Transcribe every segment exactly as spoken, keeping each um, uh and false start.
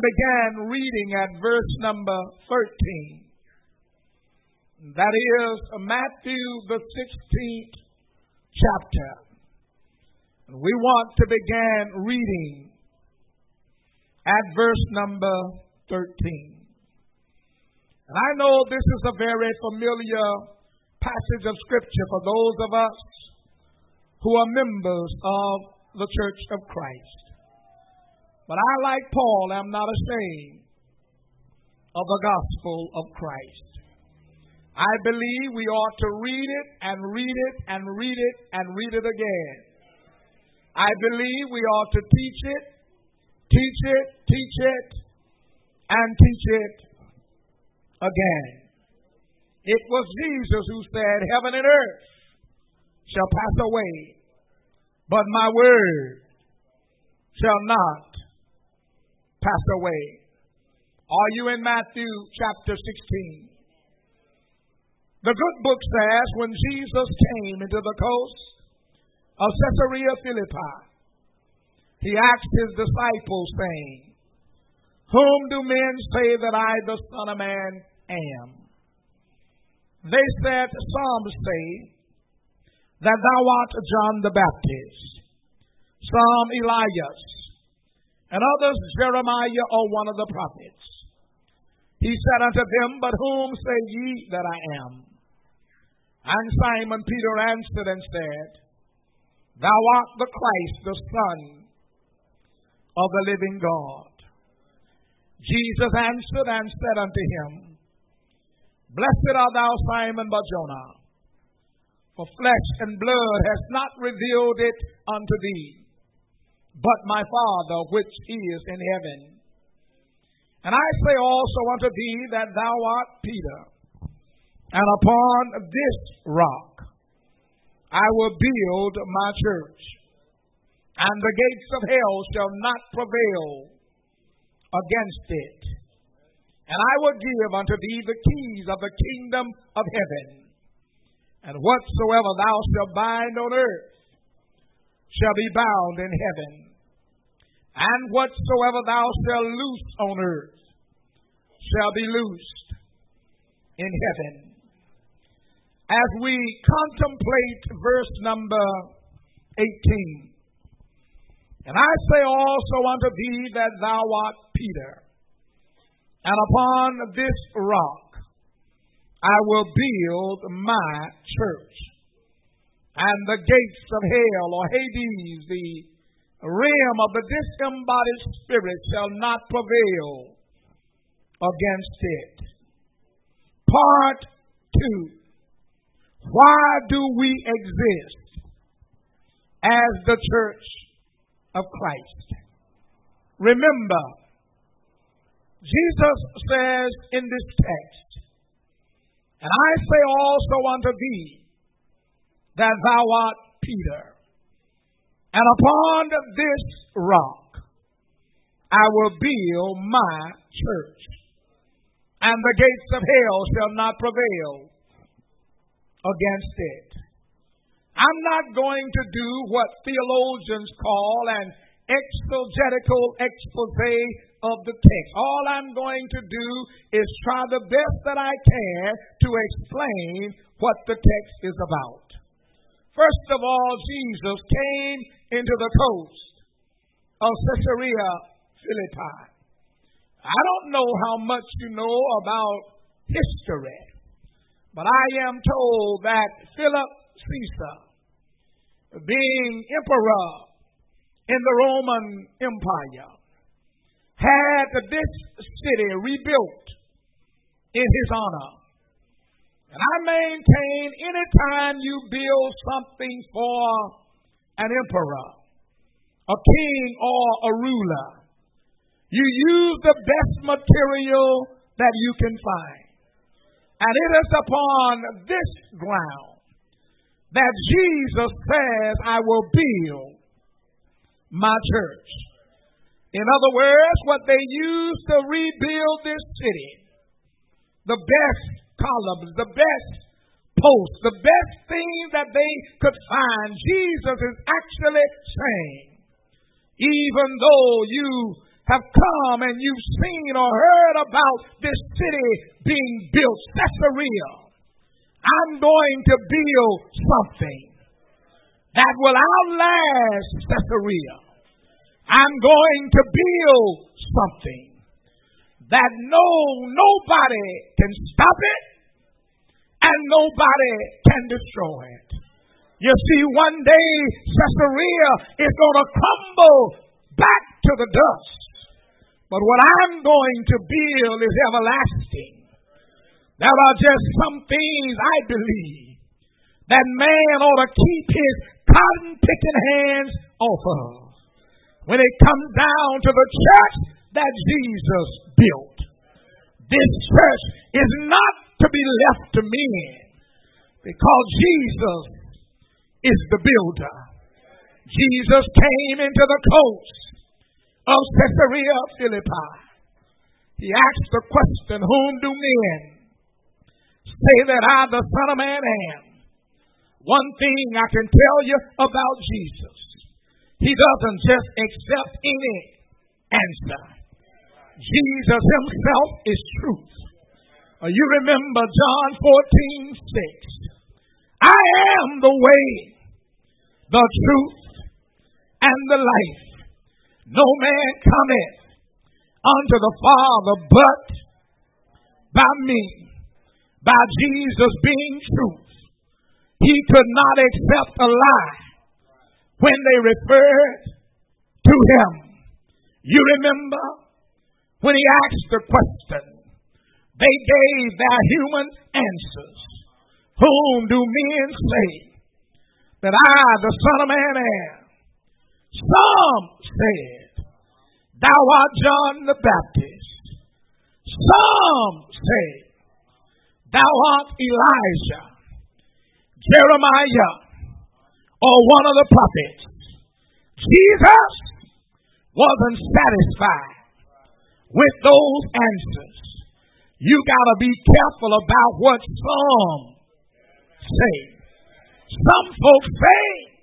began reading at verse number thirteen. That is Matthew, the sixteenth chapter. We want to begin reading at verse number thirteen. And I know this is a very familiar passage of Scripture for those of us who are members of the Church of Christ. But I, like Paul, am not ashamed of the gospel of Christ. I believe we ought to read it and read it and read it and read it again. I believe we ought to teach it, teach it, teach it, and teach it again. It was Jesus who said, heaven and earth shall pass away, but my word shall not pass away. Are you in Matthew chapter sixteen? The good book says, when Jesus came into the coast of Caesarea Philippi, he asked his disciples, saying, whom do men say that I, the Son of Man, am? They said, some say that thou art John the Baptist, some Elias, and others Jeremiah or one of the prophets. He said unto them, but whom say ye that I am? And Simon Peter answered and said, thou art the Christ, the Son of the living God. Jesus answered and said unto him, blessed art thou, Simon Bar-Jonah, for flesh and blood has not revealed it unto thee, but my Father which is in heaven. And I say also unto thee that thou art Peter, and upon this rock I will build my church, and the gates of hell shall not prevail against it. And I will give unto thee the keys of the kingdom of heaven. And whatsoever thou shalt bind on earth shall be bound in heaven. And whatsoever thou shalt loose on earth shall be loosed in heaven. As we contemplate verse number eighteen, and I say also unto thee that thou art Peter, and upon this rock I will build my church, and the gates of hell or Hades, the realm of the disembodied spirit, shall not prevail against it. Part two. Why do we exist as the church of Christ? Remember, Jesus says in this text, and I say also unto thee that thou art Peter, and upon this rock I will build my church, and the gates of hell shall not prevail against it. I'm not going to do what theologians call an exegetical expose of the text. All I'm going to do is try the best that I can to explain what the text is about. First of all, Jesus came into the coast of Caesarea Philippi. I don't know how much you know about history, but I am told that Philip Caesar, being emperor in the Roman Empire, had this city rebuilt in his honor. And I maintain anytime you build something for an emperor, a king, or a ruler, you use the best material that you can find. And it is upon this ground that Jesus says, I will build my church. In other words, what they used to rebuild this city, the best columns, the best posts, the best thing that they could find, Jesus is actually saying, even though you have come and you've seen or heard about this city being built, Caesarea, I'm going to build something that will outlast Caesarea. I'm going to build something that no nobody can stop it and nobody can destroy it. You see, one day Caesarea is going to crumble back to the dust. But what I'm going to build is everlasting. There are just some things I believe that man ought to keep his cotton-picking hands off of when it comes down to the church that Jesus built. This church is not to be left to men because Jesus is the builder. Jesus came into the coast of Caesarea Philippi. He asked the question, whom do men say that I, the Son of Man, am? One thing I can tell you about Jesus, he doesn't just accept any answer. Jesus himself is truth. Uh, you remember John fourteen six. I am the way, the truth, and the life. No man cometh unto the Father but by me. By Jesus being truth, he could not accept a lie when they referred to him. You remember when he asked the question, they gave their human answers. Whom do men say that I, the Son of Man, am? Some said, thou art John the Baptist. Some said, thou art Elijah, Jeremiah, or one of the prophets. Jesus wasn't satisfied with those answers. You got to be careful about what some say. Some folks say,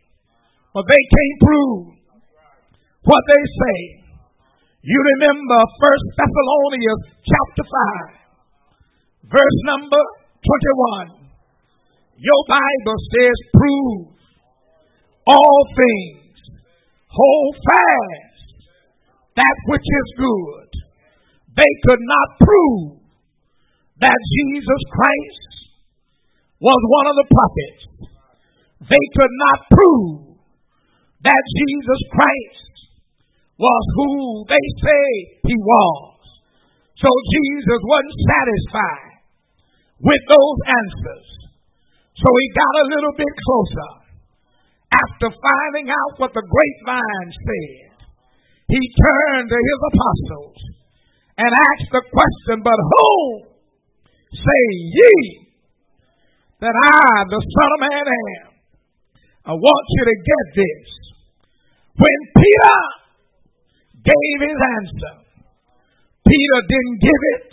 but they can't prove what they say. You remember First Thessalonians chapter five, verse number twenty-one. Your Bible says, prove all things, hold fast that which is good. They could not prove that Jesus Christ was one of the prophets. They could not prove that Jesus Christ was who they say he was. So Jesus wasn't satisfied with those answers. So he got a little bit closer. After finding out what the grapevine said, he turned to his apostles and asked the question, but who say ye that I, the Son of Man, am? I want you to get this. When Peter gave his answer, Peter didn't give it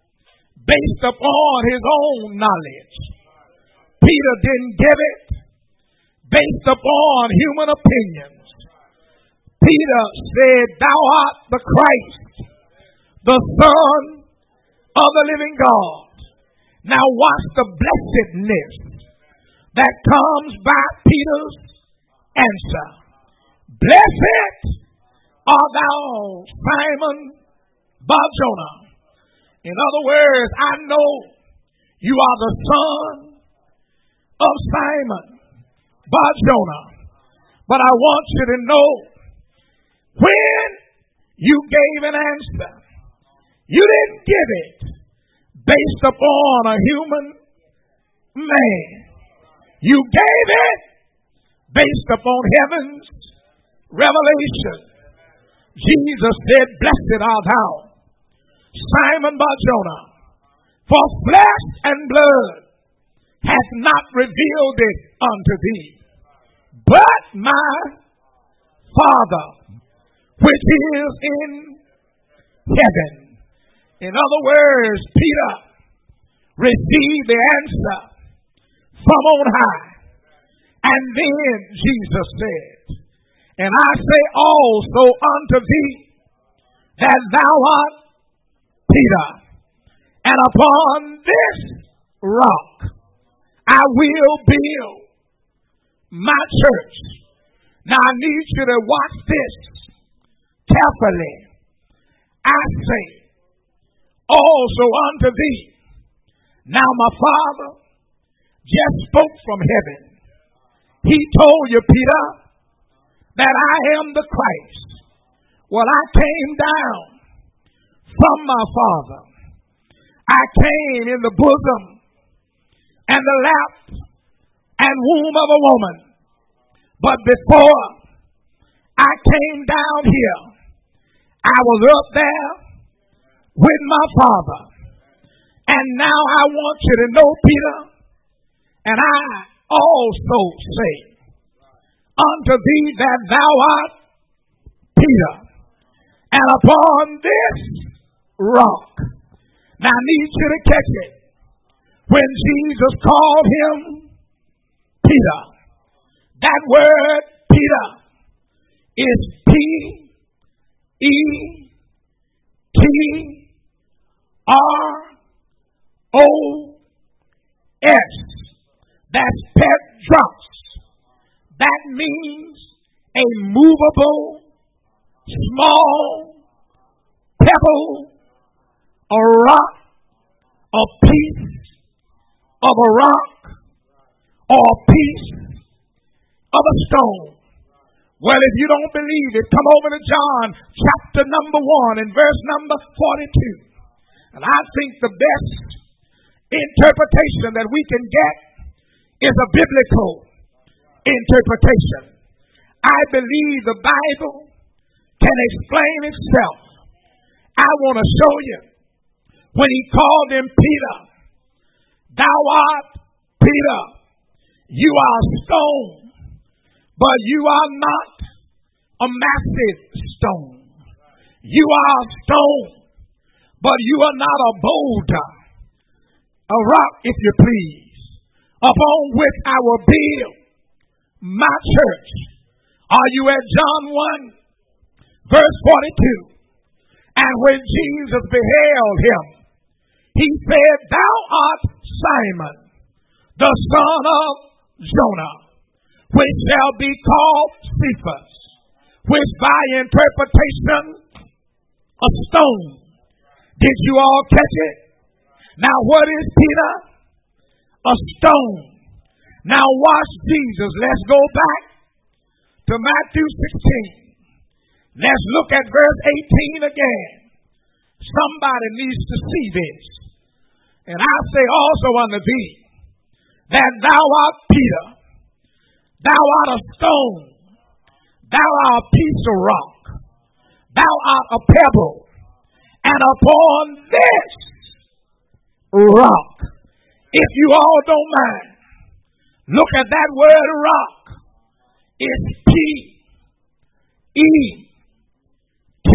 based upon his own knowledge. Peter didn't give it based upon human opinions. Peter said, thou art the Christ, the Son of the living God. Now watch the blessedness that comes by Peter's answer. Blessed art thou, Simon Bar-Jonah. In other words, I know you are the son of Simon Bar-Jonah. But I want you to know, when you gave an answer, you didn't give it based upon a human man. You gave it based upon heaven's revelation. Jesus said, blessed art thou, Simon Bar-Jonah, for flesh and blood hath not revealed it unto thee, but my Father which is in heaven. In other words, Peter received the answer from on high. And then Jesus said, and I say also unto thee that thou art Peter, and upon this rock I will build my church. Now I need you to watch this carefully. I say also unto thee. Now my Father just spoke from heaven. He told you, Peter, that I am the Christ. Well, I came down from my Father. I came in the bosom and the lap and womb of a woman. But before I came down here, I was up there with my Father. And now I want you to know, Peter, and I also say unto thee that thou art Peter, and upon this rock. Now I need you to catch it. When Jesus called him Peter, that word Peter is P E T R O S. That's Petros. That means a movable, small pebble, a rock, a piece of a rock, or a piece of a stone. Well, if you don't believe it, come over to John chapter number one and verse number forty-two. And I think the best interpretation that we can get is a biblical interpretation. I believe the Bible can explain itself. I want to show you when he called him Peter, thou art Peter, you are a stone, but you are not a massive stone. You are a stone, but you are not a boulder, a rock, if you please, upon which I will build my church. Are you at John one, verse forty-two? And when Jesus beheld him, he said, thou art Simon, the son of Jonah, which shall be called Cephas, which by interpretation, a stone. Did you all catch it? Now what is Peter? A stone. Now watch Jesus. Let's go back to Matthew sixteen. Let's look at verse eighteen again. Somebody needs to see this. And I say also unto thee, that thou art Peter, thou art a stone, thou art a piece of rock, thou art a pebble, and upon this rock, if you all don't mind, look at that word rock. It's P E T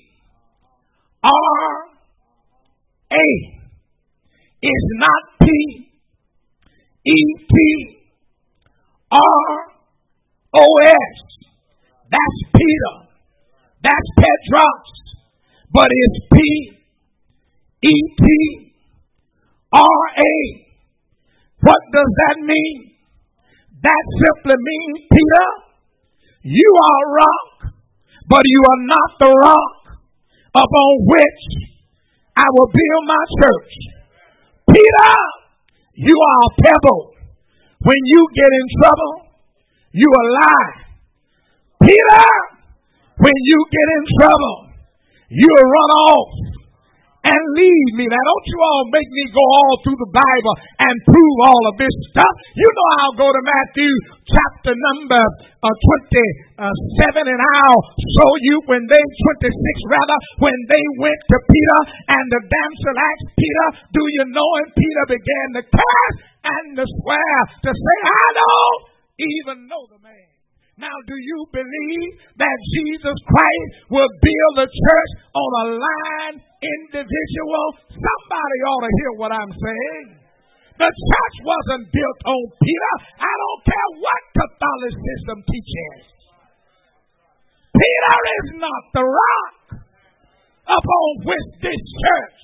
R A. It's not P E T R O S. That's Peter. That's Petros. But it's P E T R A. What does that mean? That simply means, Peter, you are a rock, but you are not the rock upon which I will build my church. Peter, you are a pebble. When you get in trouble, you will lie. Peter, when you get in trouble, you will run off and leave me. Now, don't you all make me go all through the Bible and prove all of this stuff. You know I'll go to Matthew chapter number uh, twenty-seven, and I'll show you when they, twenty-six rather, when they went to Peter, and the damsel asked Peter, do you know? And Peter began to curse and to swear, to say, I don't even know the man. Now, do you believe that Jesus Christ will build a church on a line individual? Somebody ought to hear what I'm saying. The church wasn't built on Peter. I don't care what Catholicism teaches. Peter is not the rock. upon which this church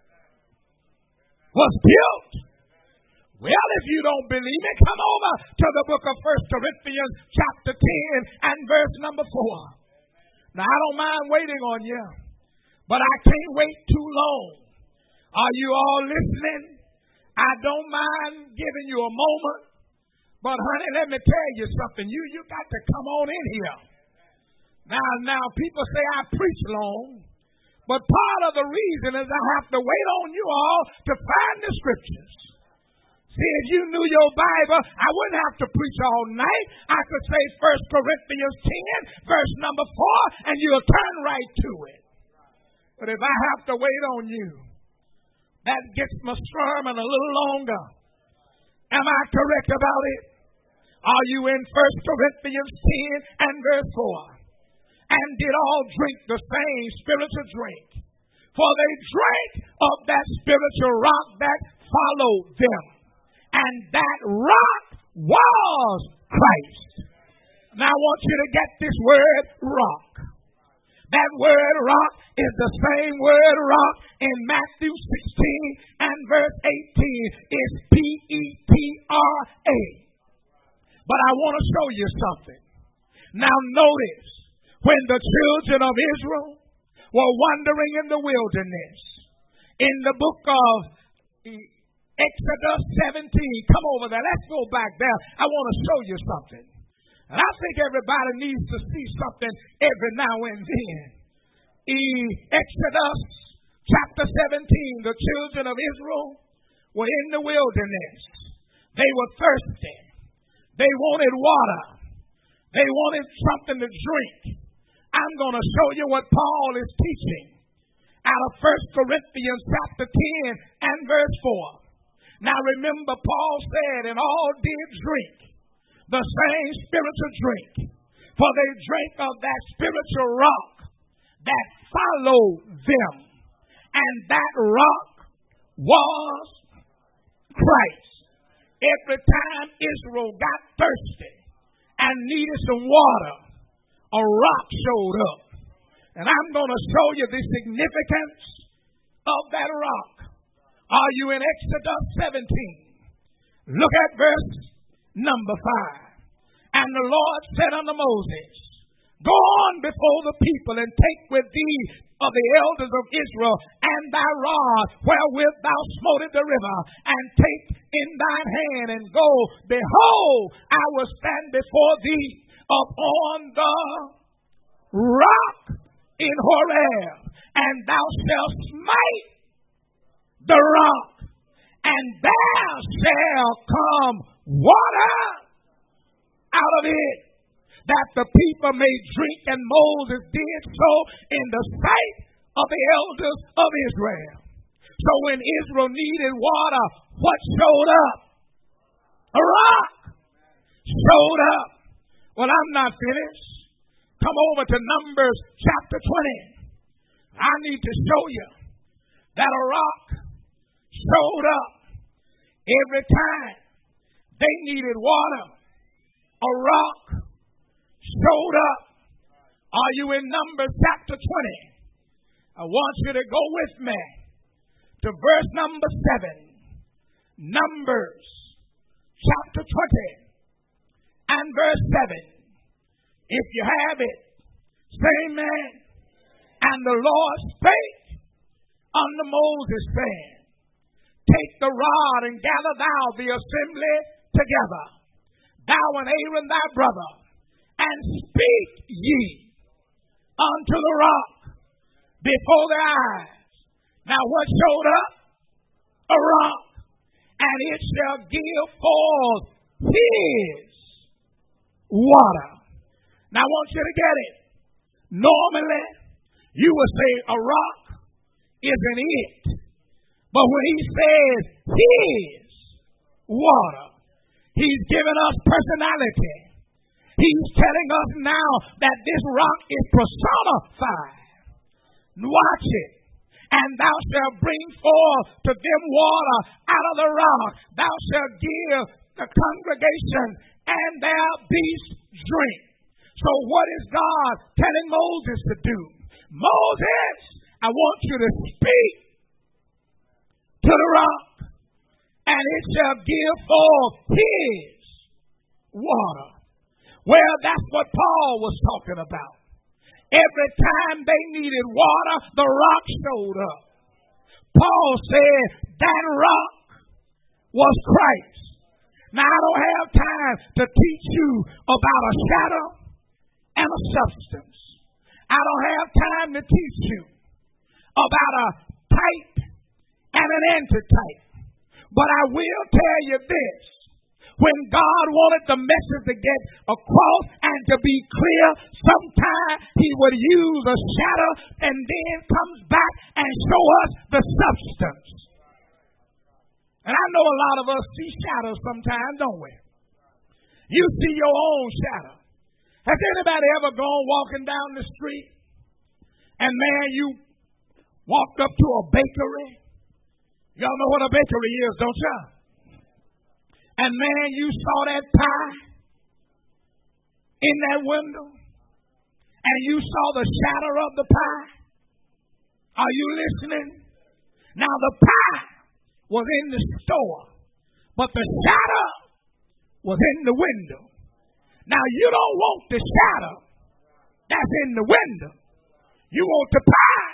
was built. Well, if you don't believe me, come over to the book of First Corinthians chapter ten and verse number four. Now, I don't mind waiting on you, but I can't wait too long. Are you all listening? I don't mind giving you a moment, but honey, let me tell you something. You you got to come on in here. Now, now people say I preach long, but part of the reason is I have to wait on you all to find the scriptures. See, if you knew your Bible, I wouldn't have to preach all night. I could say First Corinthians ten, verse number four, and you'll turn right to it. But if I have to wait on you, that gets my sermon a little longer. Am I correct about it? Are you in First Corinthians ten and verse four? And did all drink the same spiritual drink? For they drank of that spiritual rock that followed them. And that rock was Christ. Now I want you to get this word rock. That word rock is the same word rock in Matthew sixteen and verse eighteen. It's P E T R A. But I want to show you something. Now notice, when the children of Israel were wandering in the wilderness, in the book of Exodus seventeen, come over there, let's go back there. I want to show you something. And I think everybody needs to see something every now and then. In Exodus chapter seventeen, the children of Israel were in the wilderness. They were thirsty. They wanted water. They wanted something to drink. I'm going to show you what Paul is teaching out of First Corinthians chapter ten and verse four. Now remember, Paul said, and all did drink the same spiritual drink, for they drank of that spiritual rock that followed them, and that rock was Christ. Every time Israel got thirsty and needed some water, a rock showed up. And I'm going to show you the significance of that rock. Are you in Exodus seventeen? Look at verse number five. And the Lord said unto Moses, go on before the people and take with thee of the elders of Israel and thy rod wherewith thou smotest the river, and take in thine hand and go. Behold, I will stand before thee upon the rock in Horeb, and thou shalt smite the rock, and there shall come water out of it, that the people may drink. And Moses did so in the sight of the elders of Israel. So when Israel needed water, what showed up? A rock showed up. Well, I'm not finished. Come over to Numbers chapter twenty. I need to show you that a rock showed up every time they needed water. A rock showed up. Are you in Numbers chapter twenty? I want you to go with me to verse number seven. Numbers chapter twenty and verse seven. If you have it, say amen. And the Lord spake unto Moses, saying, take the rod and gather thou the assembly together, thou and Aaron thy brother, and speak ye unto the rock before their eyes. Now what showed up? A rock. And it shall give forth his water. Now I want you to get it. Normally, you would say a rock isn't it. But when he says his water, he's given us personality. He's telling us now that this rock is personified. Watch it. And thou shalt bring forth to them water out of the rock. Thou shalt give the congregation and their beasts drink. So what is God telling Moses to do? Moses, I want you to speak to the rock, and it shall give forth his water. Well, that's what Paul was talking about. Every time they needed water, the rock showed up. Paul said that rock was Christ. Now, I don't have time to teach you about a shadow and a substance. I don't have time to teach you about a type and an antitype. But I will tell you this. When God wanted the message to get across and to be clear, sometimes he would use a shadow and then comes back and show us the substance. And I know a lot of us see shadows sometimes, don't we? You see your own shadow. Has anybody ever gone walking down the street and, man, you walked up to a bakery? Y'all know what a bakery is, don't y'all? And, man, you saw that pie in that window, and you saw the shadow of the pie. Are you listening? Now, the pie was in the store, but the shadow was in the window. Now, you don't want the shadow that's in the window. You want the pie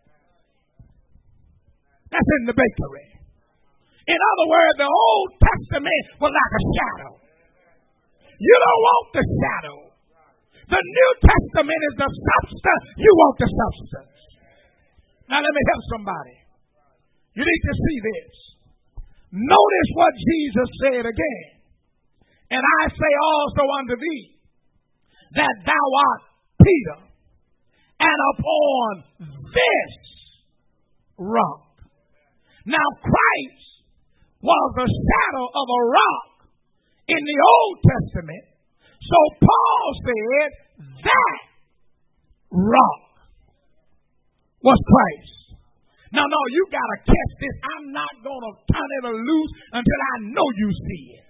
that's in the bakery. In other words, the Old Testament was like a shadow. You don't want the shadow. The New Testament is the substance. You want the substance. Now let me help somebody. You need to see this. Notice what Jesus said again. And I say also unto thee, that thou art Peter, and upon this rock. Now Christ was the shadow of a rock in the Old Testament. So Paul said that rock was Christ. Now, no, you got to catch this. I'm not going to turn it loose until I know you see it.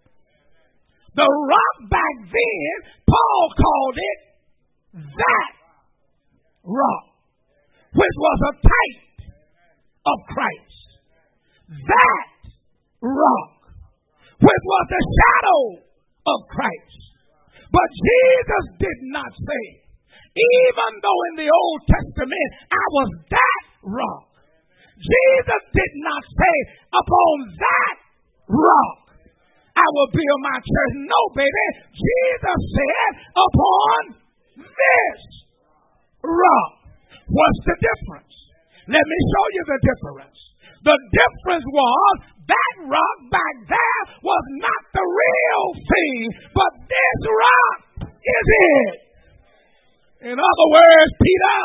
The rock back then, Paul called it that rock, which was a type of Christ. That rock, which was the shadow of Christ. But Jesus did not say, even though in the Old Testament I was that rock, Jesus did not say, upon that rock I will build my church. No, baby. Jesus said, upon this rock. What's the difference? Let me show you the difference. The difference was that rock back there was not the real thing, but this rock is it. In other words, Peter,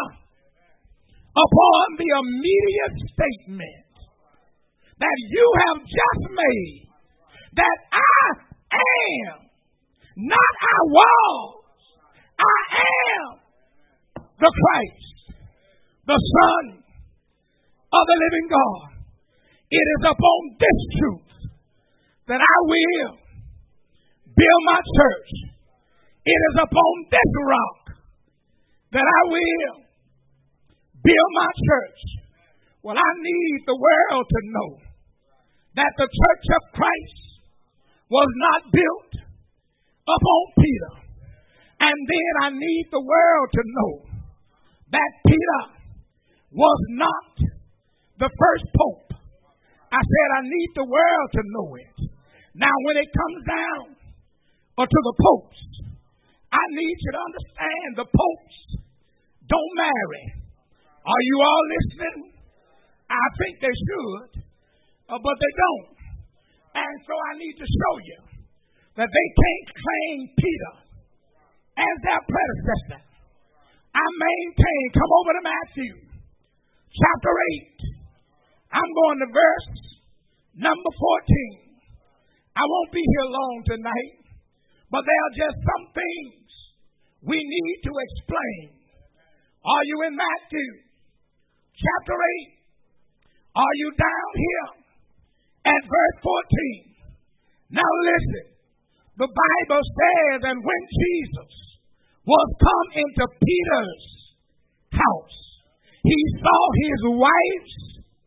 upon the immediate statement that you have just made, that I am, not I was, I am the Christ, the Son of the living God. It is upon this truth that I will build my church. It is upon this rock that I will build my church. Well, I need the world to know that the church of Christ was not built upon Peter. And then I need the world to know that Peter was not the first pope. I said I need the world to know it. Now, when it comes down or to the popes, I need you to understand the popes don't marry. Are you all listening? I think they should, uh, but they don't. And so I need to show you that they can't claim Peter as their predecessor. I maintain, come over to Matthew chapter eight. I'm going to verse number fourteen. I won't be here long tonight, but there are just some things we need to explain. Are you in Matthew chapter eight? Are you down here at verse fourteen? Now listen, the Bible says, and when Jesus was come into Peter's house, he saw his wife's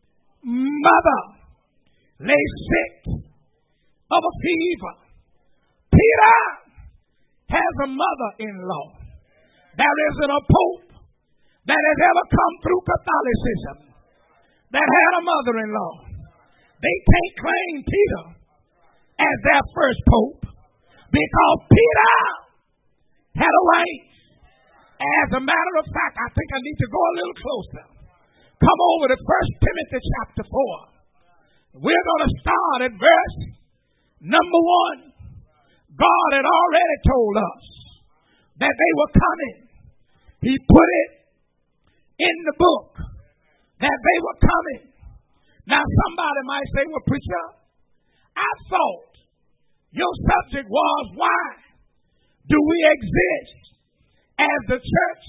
mother lay sick of a fever. Peter has a mother-in-law. There isn't a pope that has ever come through Catholicism that had a mother-in-law. They can't claim Peter as their first pope because Peter had a wife. As a matter of fact, I think I need to go a little closer. Come over to First Timothy chapter four. We're going to start at verse number one. God had already told us that they were coming. He put it in the book that they were coming. Now somebody might say, well, preacher, I thought your subject was why do we exist as the church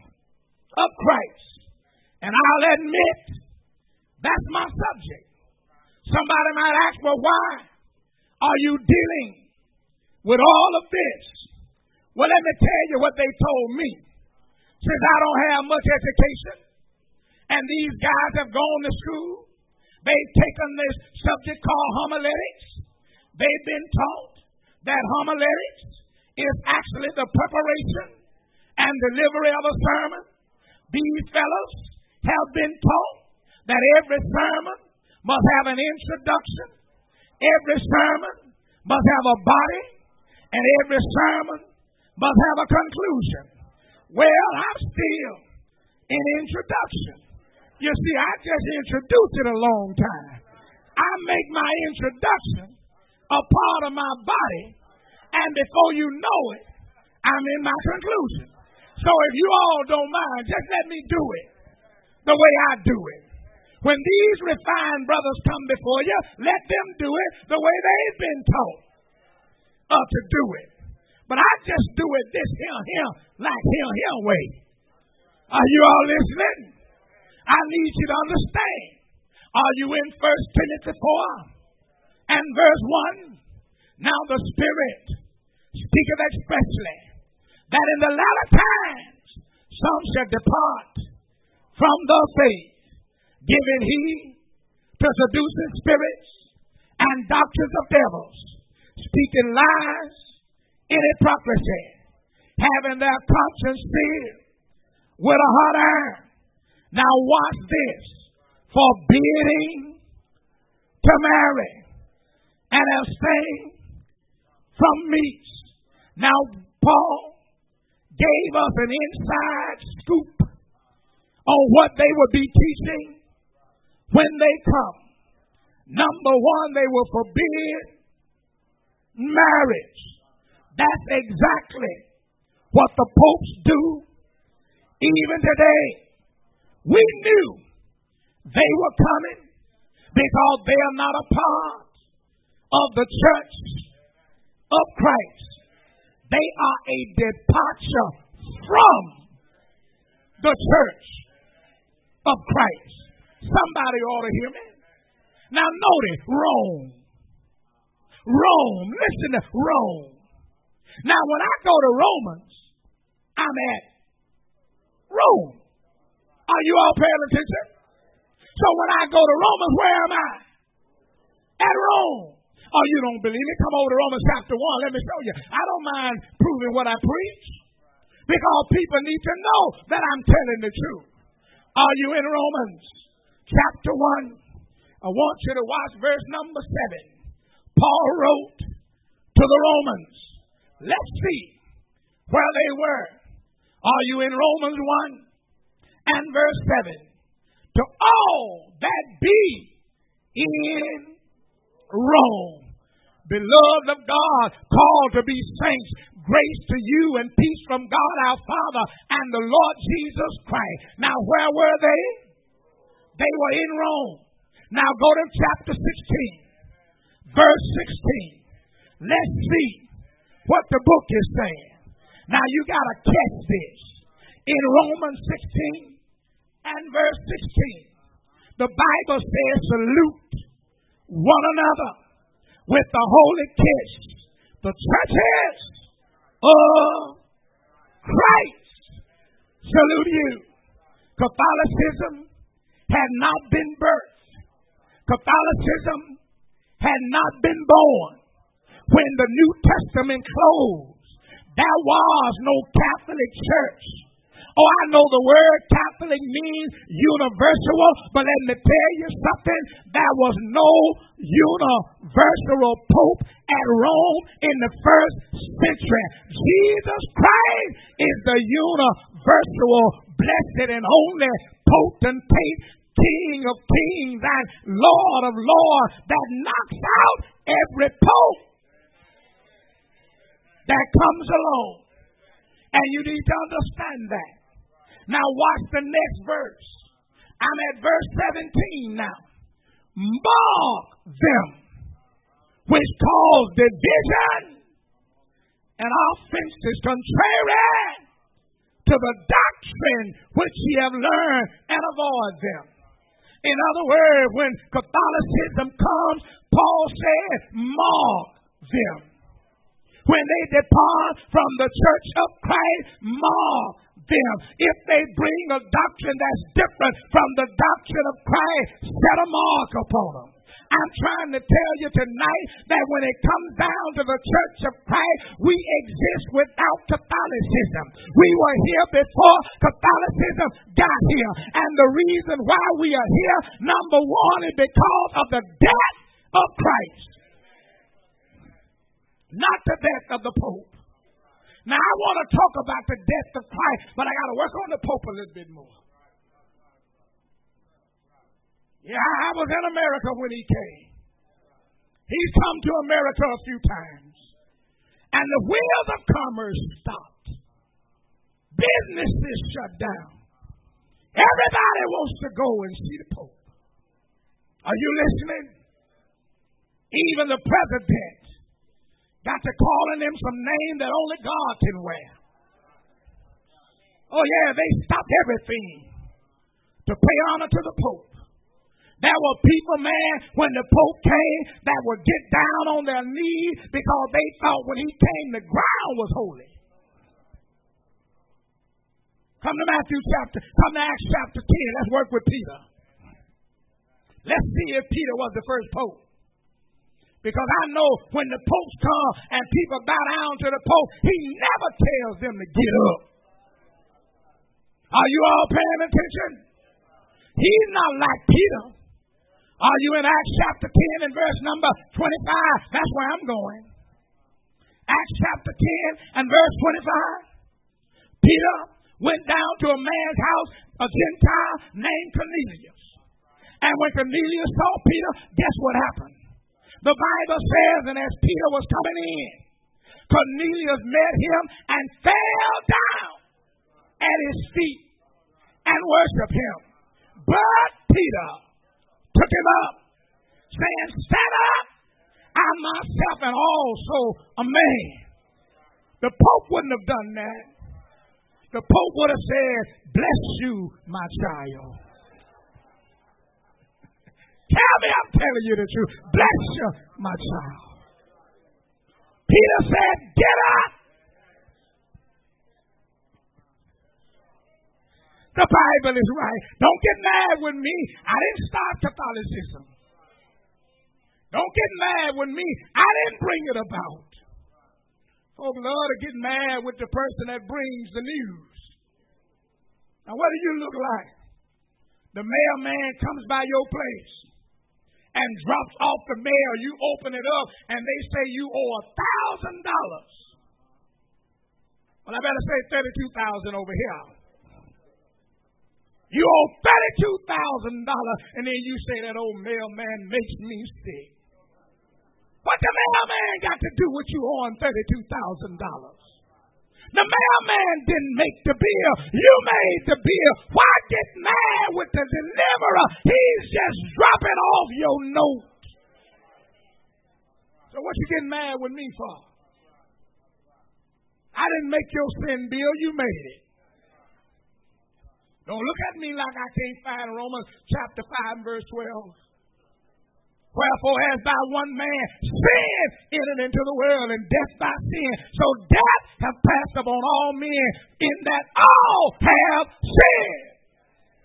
of Christ? And I'll admit that's my subject. Somebody might ask, well, why are you dealing with all of this? Well, let me tell you what they told me. Since I don't have much education, and these guys have gone to school, they've taken this subject called homiletics. They've been taught that homiletics is actually the preparation and delivery of a sermon. These fellows have been taught that every sermon must have an introduction, every sermon must have a body, and every sermon must have a conclusion. Well, I'm still in introduction. You see, I just introduced it a long time. I make my introduction a part of my body, and before you know it, I'm in my conclusion. So if you all don't mind, just let me do it the way I do it. When these refined brothers come before you, let them do it the way they've been taught uh, to do it. But I just do it this here, here, like here, here way. Are you all listening? I need you to understand. Are you in First Timothy four and verse one? Now the Spirit speaketh expressly that in the latter times some shall depart from the faith, giving heed to seducing spirits and doctrines of devils, speaking lies in hypocrisy, having their conscience seared with a hot iron. Now watch this. Forbidding to marry and abstain from meats. Now Paul gave us an inside scoop on what they would be teaching when they come. Number one, they will forbid marriage. That's exactly what the popes do even today. We knew they were coming because they are not a part of the church of Christ. They are a departure from the church of Christ. Somebody ought to hear me. Now notice Rome. Rome. Listen to Rome. Now when I go to Romans, I'm at Rome. Are you all paying attention? So when I go to Romans, where am I? At Rome. Oh, you don't believe me? Come over to Romans chapter one. Let me show you. I don't mind proving what I preach because people need to know that I'm telling the truth. Are you in Romans chapter one? I want you to watch verse number seven. Paul wrote to the Romans. Let's see where they were. Are you in Romans one and verse seven? To all that be in Rome, beloved of God, called to be saints, grace to you and peace from God our Father and the Lord Jesus Christ. Now, where were they? They were in Rome. Now, go to chapter sixteen, verse sixteen. Let's see what the book is saying. Now, you got to catch this. In Romans sixteen and verse sixteen, the Bible says, salute one another with the holy kiss. The churches of Christ salute you. Catholicism had not been birthed. Catholicism had not been born. When the New Testament closed, there was no Catholic Church. Oh, I know the word Catholic means universal, but let me tell you something. There was no universal pope at Rome in the first century. Jesus Christ is the universal, blessed and only potentate, King of kings and Lord of lords that knocks out every pope that comes along. And you need to understand that. Now watch the next verse. I'm at verse seventeen now. Mark them which cause division and offenses contrary to the doctrine which ye have learned, and avoid them. In other words, when Catholicism comes, Paul said, mark them. When they depart from the church of Christ, mark them. If they bring a doctrine that's different from the doctrine of Christ, set a mark upon them. I'm trying to tell you tonight that when it comes down to the church of Christ, we exist without Catholicism. We were here before Catholicism got here. And the reason why we are here, number one, is because of the death of Christ. Not the death of the Pope. Now, I want to talk about the death of Christ, but I got to work on the Pope a little bit more. Yeah, I was in America when he came. He's come to America a few times. And the wheels of commerce stopped. Businesses shut down. Everybody wants to go and see the Pope. Are you listening? Even the president got to calling him some name that only God can wear. Oh, yeah, they stopped everything to pay honor to the Pope. There were people, man, when the Pope came, that would get down on their knees because they thought when he came, the ground was holy. Come to Matthew chapter, come to Acts chapter ten. Let's work with Peter. Let's see if Peter was the first Pope. Because I know when the popes come and people bow down to the Pope, he never tells them to get up. Are you all paying attention? He's not like Peter. Are you in Acts chapter ten and verse number twenty-five? That's where I'm going. Acts chapter ten and verse twenty-five. Peter went down to a man's house, a Gentile named Cornelius. And when Cornelius saw Peter, guess what happened? The Bible says, and as Peter was coming in, Cornelius met him and fell down at his feet and worshiped him. But Peter took him up, saying, stand up, I myself and also a man. The Pope wouldn't have done that. The Pope would have said, bless you, my child. Tell me I'm telling you the truth. Bless you, my child. Peter said, get up. The Bible is right. Don't get mad with me. I didn't start Catholicism. Don't get mad with me. I didn't bring it about. Folks love to get mad with the person that brings the news. Now, what do you look like? The mailman comes by your place and drops off the mail. You open it up and they say you owe a thousand dollars. Well, I better say thirty-two thousand over here. You owe thirty-two thousand dollars, and then you say that old mailman makes me sick. What the mailman got to do with you owing thirty-two thousand dollars? The mailman didn't make the bill. You made the bill. Why get mad with the deliverer? He's just dropping off your note. So what you getting mad with me for? I didn't make your sin bill. You made it. Don't look at me like I can't find Romans chapter five and verse twelve. Wherefore, as by one man sin entered into the world, and death by sin, so death hath passed upon all men, in that all have sinned.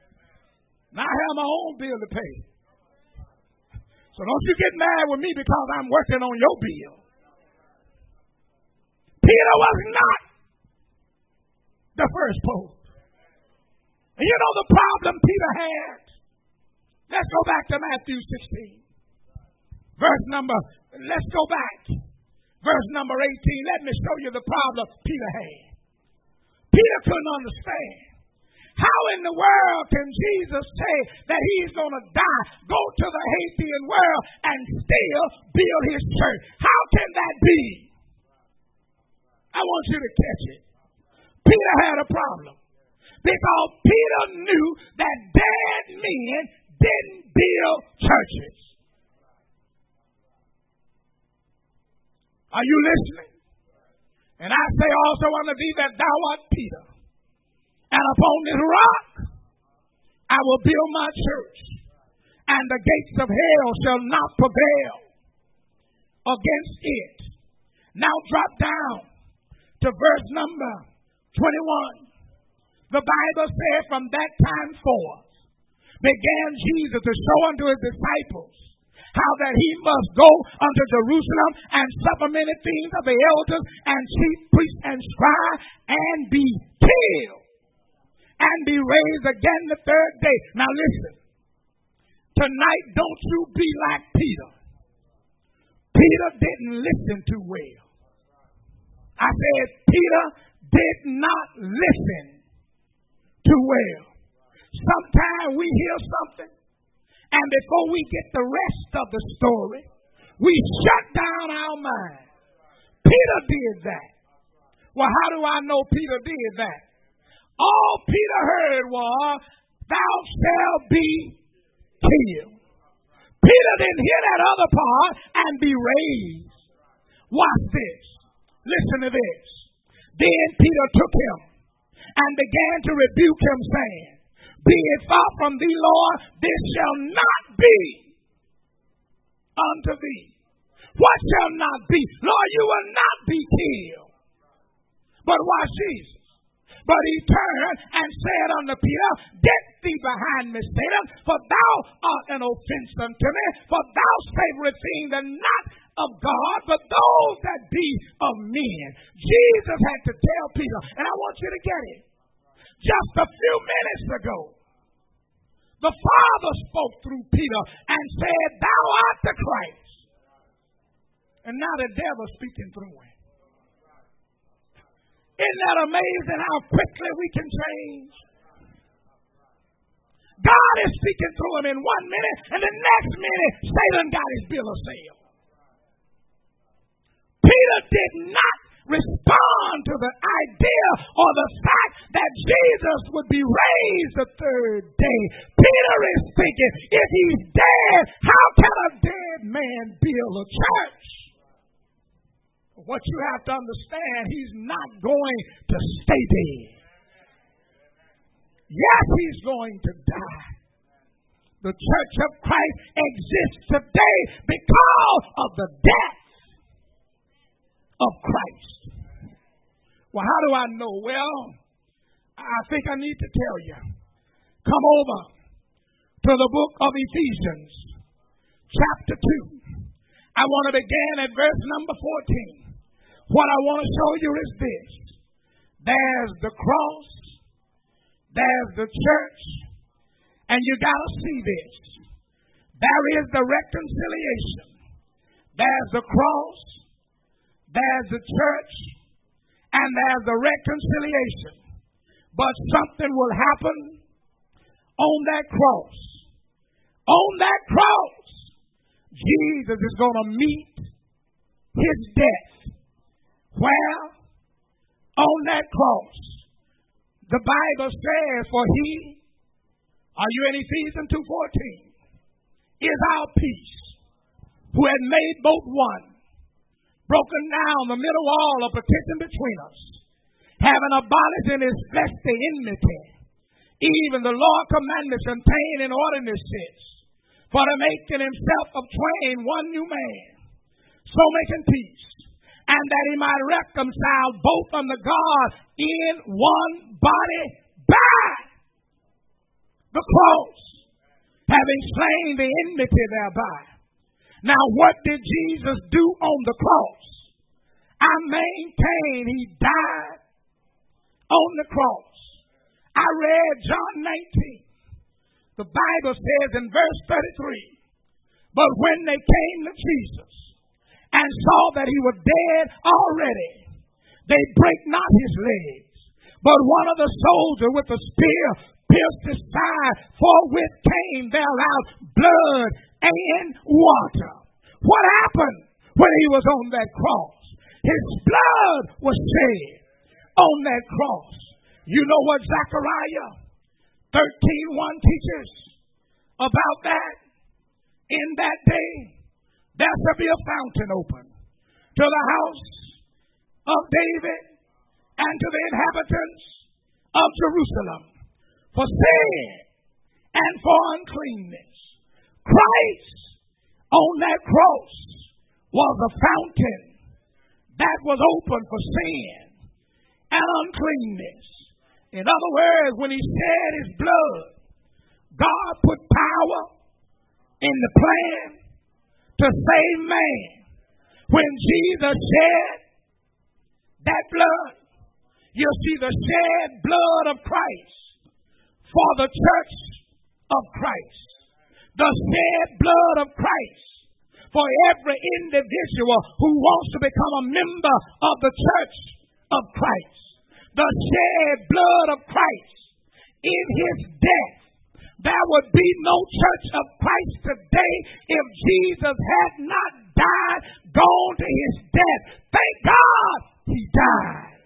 And I have my own bill to pay. So don't you get mad with me because I'm working on your bill. Peter was not the first pope. And you know the problem Peter had? Let's go back to Matthew sixteen. Verse number, let's go back. Verse number eighteen. Let me show you the problem Peter had. Peter couldn't understand. How in the world can Jesus say that he's going to die, go to the Haitian world, and still build his church? How can that be? I want you to catch it. Peter had a problem because Peter knew that dead men didn't build churches. Are you listening? And I say also unto thee that thou art Peter, and upon this rock I will build my church, and the gates of hell shall not prevail against it. Now drop down to verse number twenty-one. The Bible said, from that time forth began Jesus to show unto his disciples how that he must go unto Jerusalem and suffer many things of the elders and chief priests and scribes, and be killed, and be raised again the third day. Now listen, tonight don't you be like Peter. Peter didn't listen too well. I said Peter did not listen too well. Sometimes we hear something, and before we get the rest of the story, we shut down our mind. Peter did that. Well, how do I know Peter did that? All Peter heard was, thou shalt be killed. Peter didn't hear that other part, and be raised. Watch this. Listen to this. Then Peter took him and began to rebuke him, saying, be it far from thee, Lord, this shall not be unto thee. What shall not be? Lord, you will not be killed. But watch Jesus. But he turned and said unto Peter, get thee behind me, Satan, for thou art an offense unto me, for thou favorest things that not of God, but those that be of men. Jesus had to tell Peter, and I want you to get it. Just a few minutes ago, the Father spoke through Peter and said, thou art the Christ. And now the devil speaking through him. Isn't that amazing how quickly we can change? God is speaking through him in one minute, and the next minute, Satan got his bill of sale. Peter did not respond to the idea or the fact that Jesus would be raised the third day. Peter is thinking, if he's dead, how can a dead man build a church? What you have to understand, he's not going to stay dead. Yes, he's going to die. The Church of Christ exists today because of the death of Christ. Well, how do I know? Well, I think I need to tell you. Come over to the book of Ephesians, chapter two. I want to begin at verse number fourteen. What I want to show you is this. There's the cross. There's the church. And you got to see this. There is the reconciliation. There's the cross. There's the church. And there's the reconciliation. But something will happen on that cross. On that cross, Jesus is going to meet his death. Where? On that cross. The Bible says, for he, are you in Ephesians two fourteen, is our peace, who had made both one, broken down the middle wall of partition between us, having abolished in his flesh the enmity, even the law commandments contained in ordinances, for to make in himself of twain one new man, so making peace, and that he might reconcile both unto God in one body by the cross. having slain the enmity thereby. Now, what did Jesus do on the cross? I maintain he died on the cross. I read John nineteen. The Bible says in verse thirty-three, but when they came to Jesus and saw that he was dead already, they brake not his legs, but one of the soldiers with a spear pierced his side, forthwith came there out blood and water. What happened when he was on that cross? His blood was shed on that cross. You know what Zechariah thirteen one teaches about that? In that day, there shall be a fountain open to the house of David and to the inhabitants of Jerusalem for sin and for uncleanness. Christ on that cross was a fountain that was open for sin and uncleanness. In other words, when he shed his blood, God put power in the plan to save man. When Jesus shed that blood, you see the shed blood of Christ for the church of Christ. The shed blood of Christ for every individual who wants to become a member of the church of Christ. The shed blood of Christ in his death. There would be no church of Christ today if Jesus had not died, gone to his death. Thank God he died.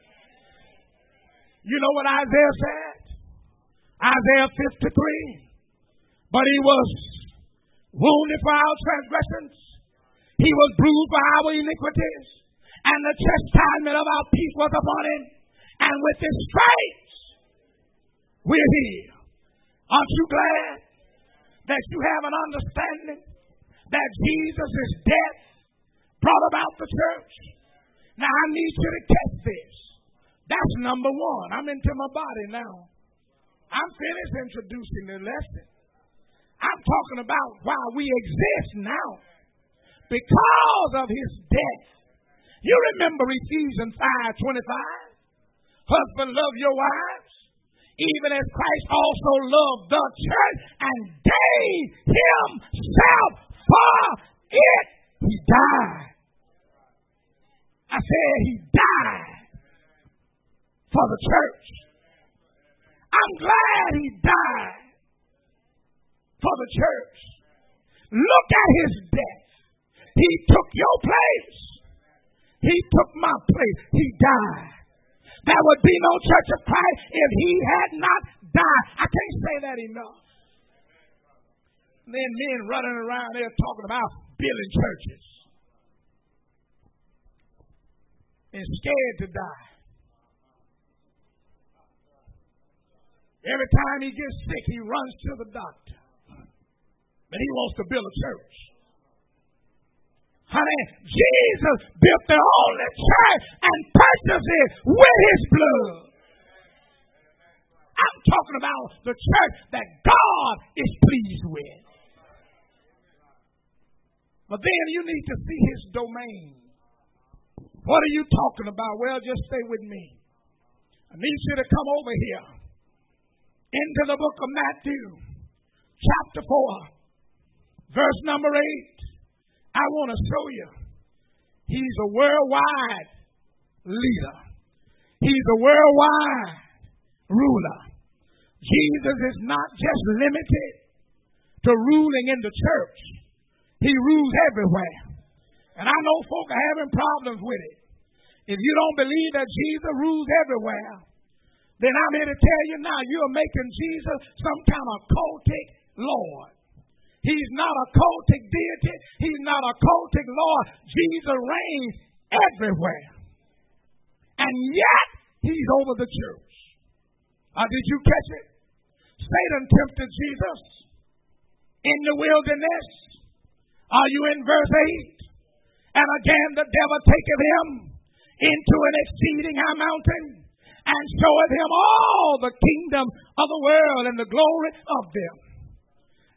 You know what Isaiah said? Isaiah fifty-three. But he was wounded for our transgressions. He was bruised for our iniquities. And the chastisement of our peace was upon him. And with his stripes, we're healed. Aren't you glad that you have an understanding that Jesus' death brought about the church? Now, I need you to catch this. That's number one. I'm into my body now. I'm finished introducing the lesson. I'm talking about why we exist now. Because of his death. You remember Ephesians five twenty-five? Husband, love your wives, even as Christ also loved the church and gave himself for it. He died. I said he died for the church. I'm glad he died for the church. Look at his death. He took your place. He took my place. He died. There would be no church of Christ if he had not died. I can't say that enough. And then men running around there talking about building churches and scared to die. Every time he gets sick, he runs to the doctor. But he wants to build a church. Honey, Jesus built the only church and purchased it with his blood. I'm talking about the church that God is pleased with. But then you need to see his domain. What are you talking about? Well, just stay with me. I need you to come over here into the book of Matthew, chapter four, verse number eight. I want to show you he's a worldwide leader. He's a worldwide ruler. Jesus is not just limited to ruling in the church. He rules everywhere. And I know folk are having problems with it. If you don't believe that Jesus rules everywhere, then I'm here to tell you now, you're making Jesus some kind of cultic Lord. He's not a cultic deity. He's not a cultic Lord. Jesus reigns everywhere. And yet, he's over the church. Uh, did you catch it? Satan tempted Jesus in the wilderness. Are you in verse eight? And again the devil taketh him into an exceeding high mountain and showeth him all the kingdom of the world and the glory of them.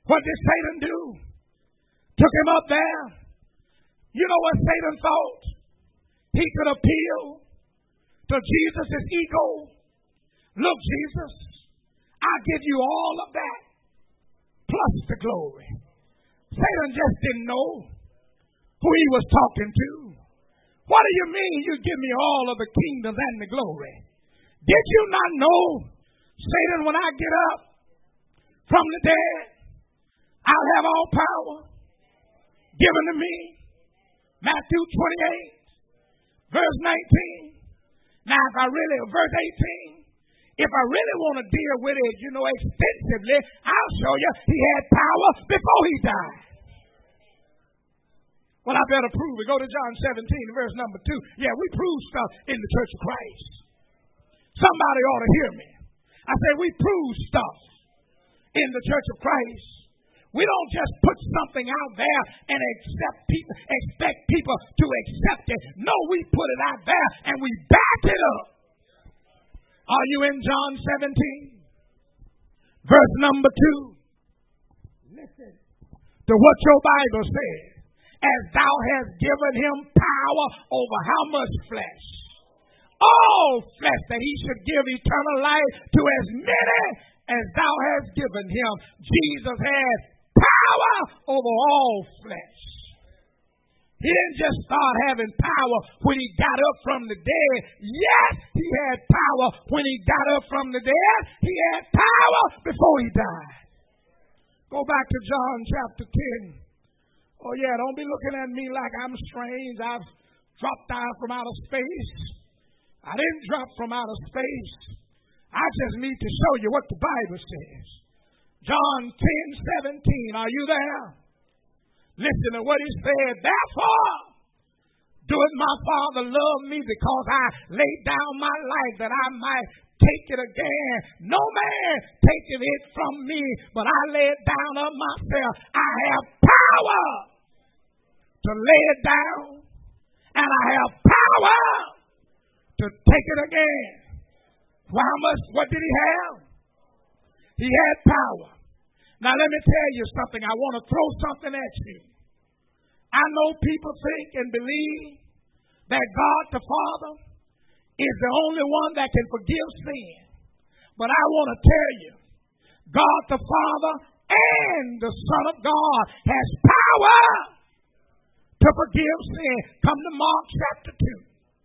What did Satan do? Took him up there. You know what Satan thought? He could appeal to Jesus' ego. Look, Jesus, I'll give you all of that, plus the glory. Satan just didn't know who he was talking to. What do you mean you give me all of the kingdoms and the glory? Did you not know, Satan, when I get up from the dead, I'll have all power given to me? Matthew twenty-eight, verse nineteen. Now, if I really, verse eighteen, if I really want to deal with it, you know, extensively, I'll show you he had power before he died. Well, I better prove it. Go to John seventeen, verse number two. Yeah, we prove stuff in the Church of Christ. Somebody ought to hear me. I say we prove stuff in the Church of Christ. We don't just put something out there and accept people, expect people to accept it. No, we put it out there and we back it up. Are you in John seventeen? Verse number two. Listen to what your Bible says. As thou hast given him power over how much flesh? All flesh, that he should give eternal life to as many as thou hast given him. Jesus has power over all flesh. He didn't just start having power when he got up from the dead. Yes, he had power when he got up from the dead. He had power before he died. Go back to John chapter ten. Oh, yeah, don't be looking at me like I'm strange. I've dropped down from outer space. I didn't drop from outer space. I just need to show you what the Bible says. John ten seventeen. Are you there? Listen to what he said. Therefore, doeth my Father love me, because I laid down my life that I might take it again. No man taketh it from me, but I lay it down of myself. I have power to lay it down, and I have power to take it again. Well, how much? What did he have? He had power. Now, let me tell you something. I want to throw something at you. I know people think and believe that God the Father is the only one that can forgive sin. But I want to tell you, God the Father and the Son of God has power to forgive sin. Come to Mark chapter two.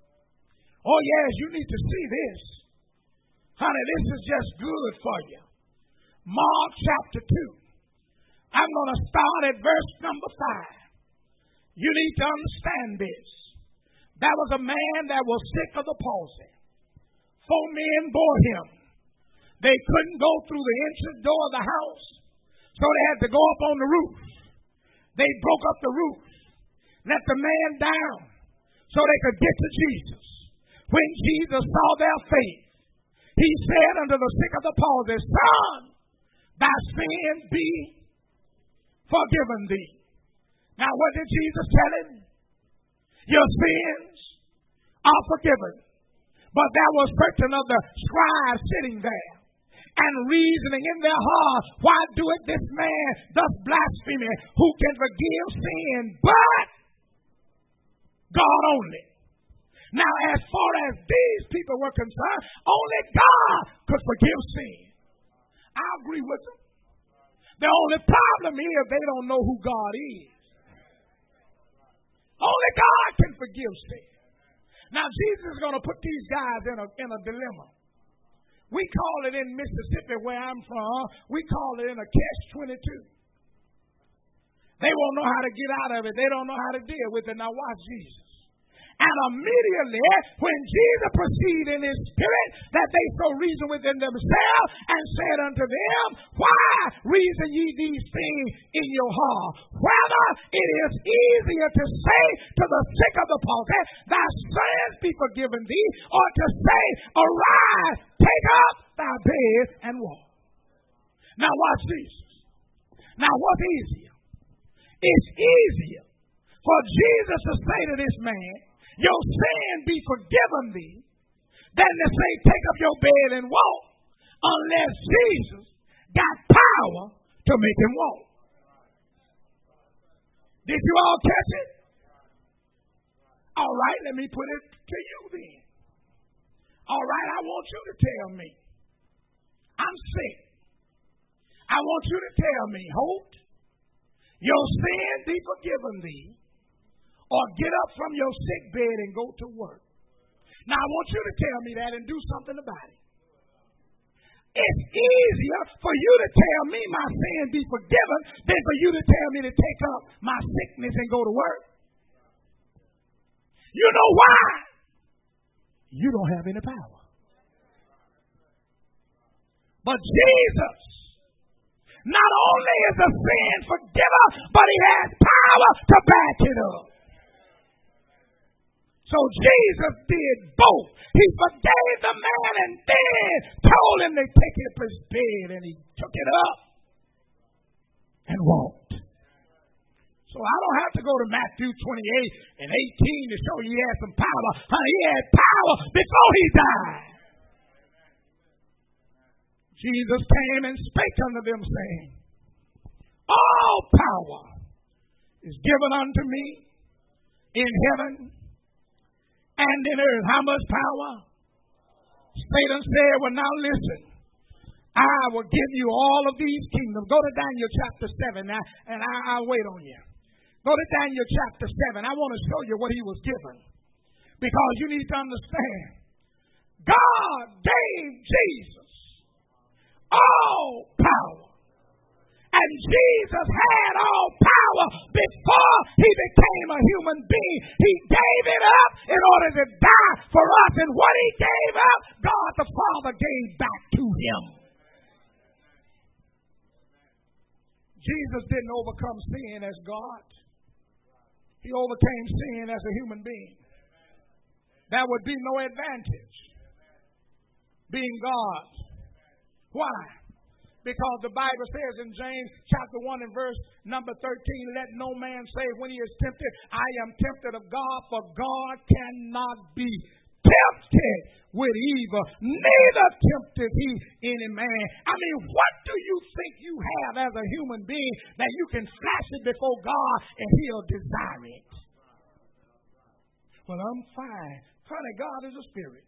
Oh, yes, you need to see this. Honey, this is just good for you. Mark chapter two. I'm going to start at verse number five. You need to understand this. There was a man that was sick of the palsy. Four men bore him. They couldn't go through the entrance door of the house, so they had to go up on the roof. They broke up the roof, let the man down so they could get to Jesus. When Jesus saw their faith, he said unto the sick of the palsy, Son, thy sins be forgiven thee. Now, what did Jesus tell him? Your sins are forgiven. But there was certain of the scribes sitting there and reasoning in their heart, why doeth this man thus blaspheme? Who can forgive sin but God only? Now, as far as these people were concerned, only God could forgive sin. I agree with them. The only problem is they don't know who God is. Only God can forgive sin. Now, Jesus is going to put these guys in a, in a dilemma. We call it in Mississippi, where I'm from, we call it in a catch twenty-two. They won't know how to get out of it. They don't know how to deal with it. Now, watch Jesus. And immediately, when Jesus perceived in his spirit that they so reasoned within themselves, and said unto them, Why reason ye these things in your heart? Whether it is easier to say to the sick of the palsy, Thy sins be forgiven thee, or to say, Arise, take up thy bed and walk. Now watch Jesus. Now what's easier? It's easier for Jesus to say to this man, Your sin be forgiven thee, than to say, take up your bed and walk, unless Jesus got power to make him walk. Did you all catch it? All right, let me put it to you then. All right, I want you to tell me, I'm sick. I want you to tell me, Holt, your sin be forgiven thee, or get up from your sick bed and go to work. Now, I want you to tell me that and do something about it. It's easier for you to tell me my sin be forgiven than for you to tell me to take up my sickness and go to work. You know why? You don't have any power. But Jesus, not only is the sin forgiver, but he has power to back it up. So Jesus did both. He forgave the man and then told him to take it up his bed, and he took it up and walked. So I don't have to go to Matthew twenty-eight and eighteen to show you he had some power. Honey, he had power before he died. Jesus came and spake unto them, saying, all power is given unto me in heaven and in earth. How much power? Satan said, well, now listen. I will give you all of these kingdoms. Go to Daniel chapter seven now, and I, I'll wait on you. Go to Daniel chapter seven. I want to show you what he was given. Because you need to understand, God gave Jesus all power. And Jesus had all power before he became a human being. He gave it up in order to die for us. And what he gave up, God the Father gave back to him. Jesus didn't overcome sin as God. He overcame sin as a human being. There would be no advantage being God. Why? Because the Bible says in James chapter one and verse number thirteen, let no man say when he is tempted, I am tempted of God, for God cannot be tempted with evil, neither tempteth he any man. I mean, what do you think you have as a human being that you can flash it before God and he'll desire it? Well, I'm fine. Honey, God is a spirit.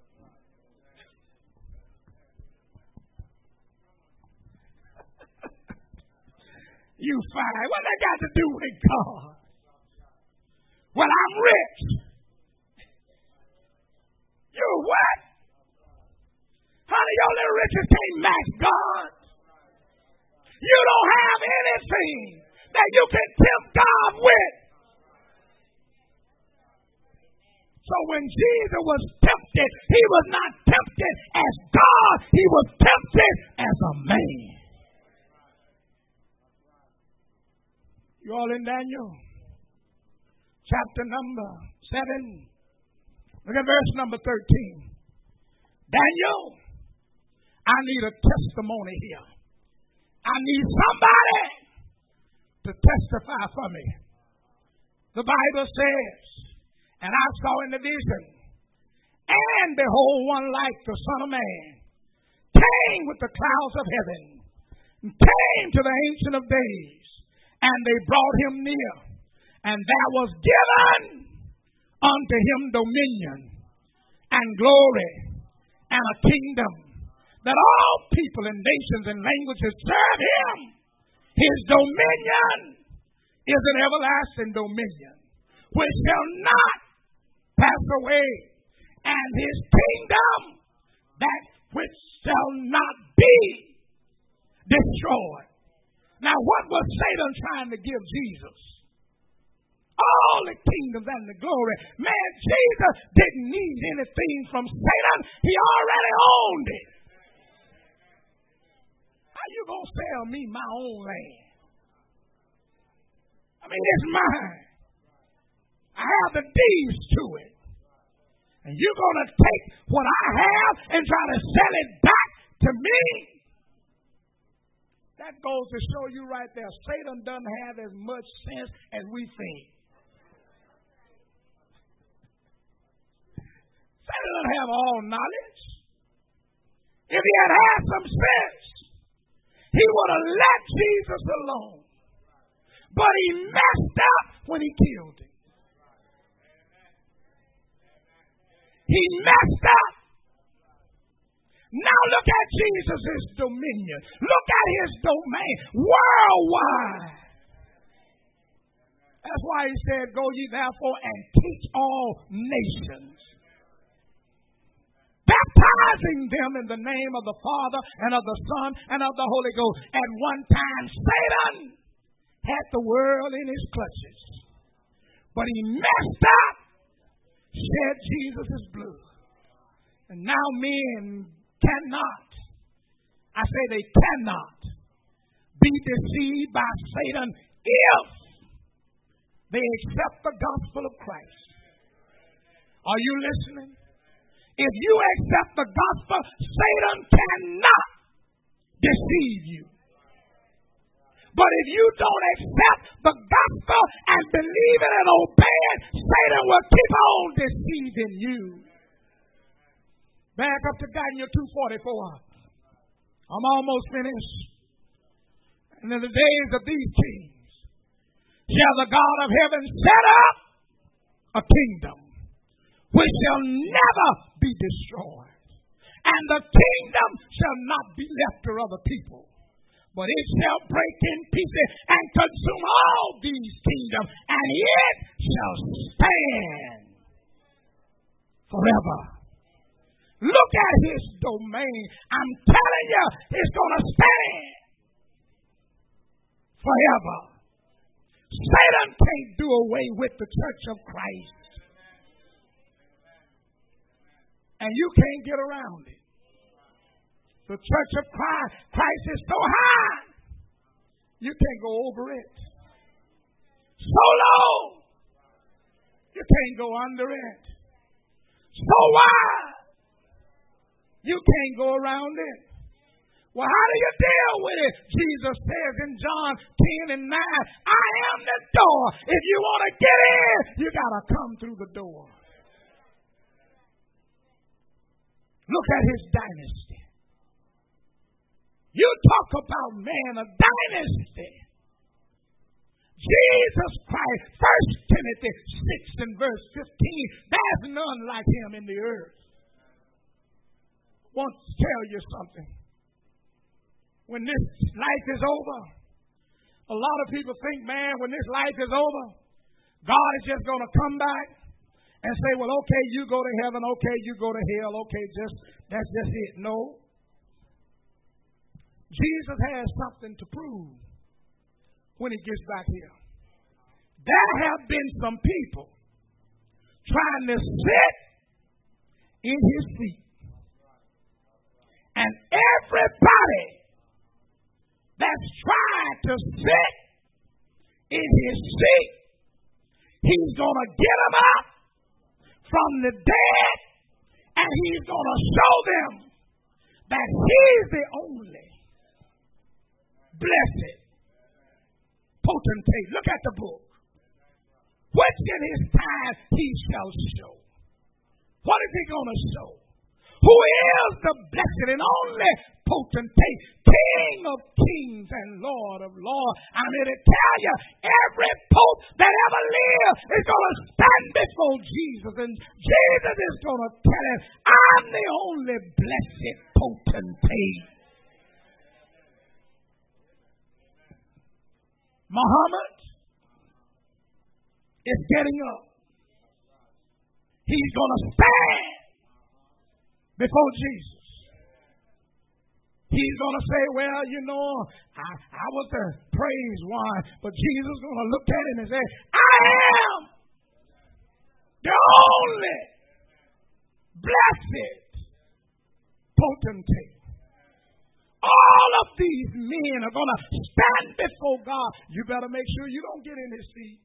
You fine. What that got to do with God? Well, I'm rich. You what? Honey, your little riches can't match God. You don't have anything that you can tempt God with. So when Jesus was tempted, he was not tempted as God. He was tempted as a man. You all in Daniel? Chapter number seven. Look at verse number thirteen. Daniel, I need a testimony here. I need somebody to testify for me. The Bible says, and I saw in the vision, and behold, one like the Son of Man came with the clouds of heaven, and came to the Ancient of Days, and they brought him near, and there was given unto him dominion and glory and a kingdom, that all people and nations and languages serve him. His dominion is an everlasting dominion which shall not pass away, and his kingdom that which shall not be destroyed. Now, what was Satan trying to give Jesus? All the kingdoms and the glory. Man, Jesus didn't need anything from Satan. He already owned it. How you going to sell me my own land? I mean, it's mine. I have the deeds to it. And you're going to take what I have and try to sell it back to me? That goes to show you right there, Satan doesn't have as much sense as we think. Satan doesn't have all knowledge. If he had had some sense, he would have let Jesus alone. But he messed up He messed up. Now look at Jesus' dominion. Look at his domain worldwide. That's why he said, go ye therefore and teach all nations, baptizing them in the name of the Father and of the Son and of the Holy Ghost. At one time, Satan had the world in his clutches, but he messed up, shed Jesus' blood. And now men cannot, I say they cannot, be deceived by Satan if they accept the gospel of Christ. Are you listening? If you accept the gospel, Satan cannot deceive you. But if you don't accept the gospel and believe it and obey it, Satan will keep on deceiving you. Back up to Daniel two forty-four. I'm almost finished. And in the days of these kings shall the God of heaven set up a kingdom which shall never be destroyed. And the kingdom shall not be left to other people, but it shall break in pieces and consume all these kingdoms, and it shall stand forever. Look at his domain. I'm telling you, it's going to stand forever. Satan can't do away with the church of Christ. And you can't get around it. The church of Christ, Christ is so high, you can't go over it. So low, you can't go under it. So wide, you can't go around it. Well, how do you deal with it? Jesus says in John ten and nine, I am the door. If you want to get in, you got to come through the door. Look at his dynasty. You talk about, man, a dynasty. Jesus Christ, First Timothy six and verse fifteen, there's none like him in the earth. I want to tell you something. When this life is over, a lot of people think, man, when this life is over, God is just going to come back and say, well, okay, you go to heaven, okay, you go to hell, okay, just that's just it. No. Jesus has something to prove when he gets back here. There have been some people trying to sit in his seat. And everybody that's trying to sit in his seat, he's going to get them up from the dead, and he's going to show them that he's the only blessed potentate. Look at the book. Which in his time he shall show. What is he going to show? Who is the blessed and only potentate, King of kings and Lord of lords? I'm here to tell you, every pope that ever lived is going to stand before Jesus, and Jesus is going to tell him, I'm the only blessed potentate. Muhammad is getting up. He's going to stand before Jesus. He's going to say, well, you know, I, I was the praise one, but Jesus is going to look at him and say, I am the only blessed potentate. All of these men are going to stand before God. You better make sure you don't get in his seat.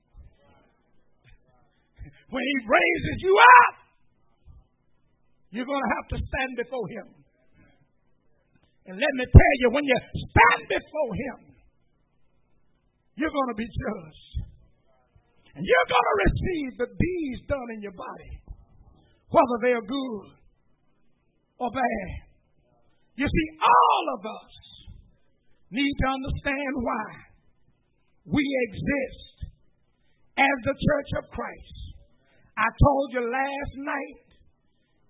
When he raises you up, you're going to have to stand before him. And let me tell you, when you stand before him, you're going to be judged. And you're going to receive the deeds done in your body, whether they are good or bad. You see, all of us need to understand why we exist as the church of Christ. I told you last night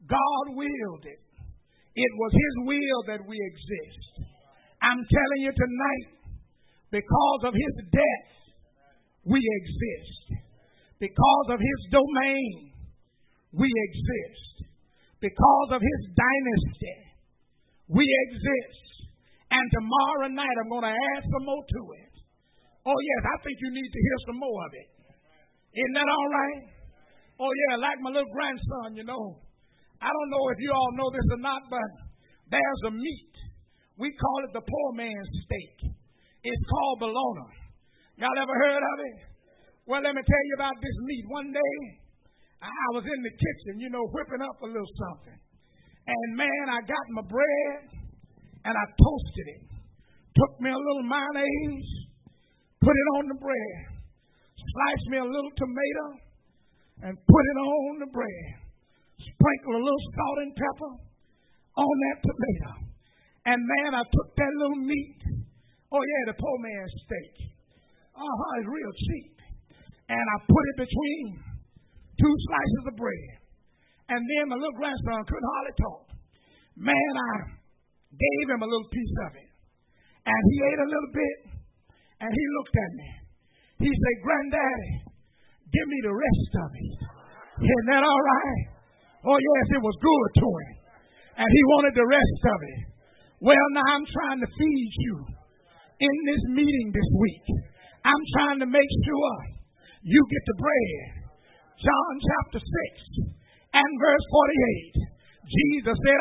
God willed it. It was His will that we exist. I'm telling you tonight, because of His death, we exist. Because of His domain, we exist. Because of His dynasty, we exist. And tomorrow night, I'm going to add some more to it. Oh, yes, I think you need to hear some more of it. Isn't that all right? Oh, yeah, like my little grandson, you know. I don't know if you all know this or not, but there's a meat. We call it the poor man's steak. It's called bologna. Y'all ever heard of it? Well, let me tell you about this meat. One day, I was in the kitchen, you know, whipping up a little something. And, man, I got my bread, and I toasted it. Took me a little mayonnaise, put it on the bread. Sliced me a little tomato, and put it on the bread. Sprinkle a little salt and pepper on that tomato. And, man, I took that little meat. Oh, yeah, the poor man's steak. Uh-huh, it's real cheap. And I put it between two slices of bread. And then my little grandson couldn't hardly talk. Man, I gave him a little piece of it. And he ate a little bit, and he looked at me. He said, Granddaddy, give me the rest of it. Isn't that all right? Oh, yes, it was good to him. And he wanted the rest of it. Well, now I'm trying to feed you in this meeting this week. I'm trying to make sure you get the bread. John chapter six and verse forty-eight. Jesus said,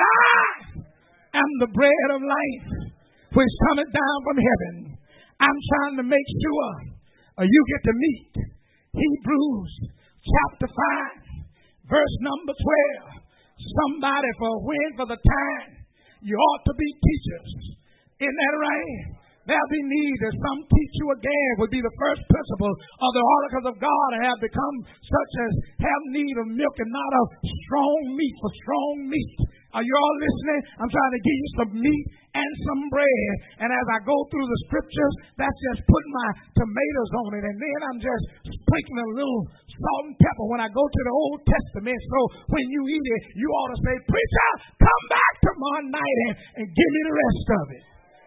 I am the bread of life which cometh down from heaven. I'm trying to make sure uh, you get the meat. Hebrews chapter five, verse number twelve. Somebody for when for the time you ought to be teachers. Isn't that right? There'll be need that some teach you again would be the first principle of the oracles of God and have become such as have need of milk and not of strong meat for strong meat. Are you all listening? I'm trying to give you some meat and some bread. And as I go through the scriptures, that's just putting my tomatoes on it. And then I'm just sprinkling a little salt and pepper when I go to the Old Testament. So when you eat it, you ought to say, preacher, come back tomorrow night and, and give me the rest of it.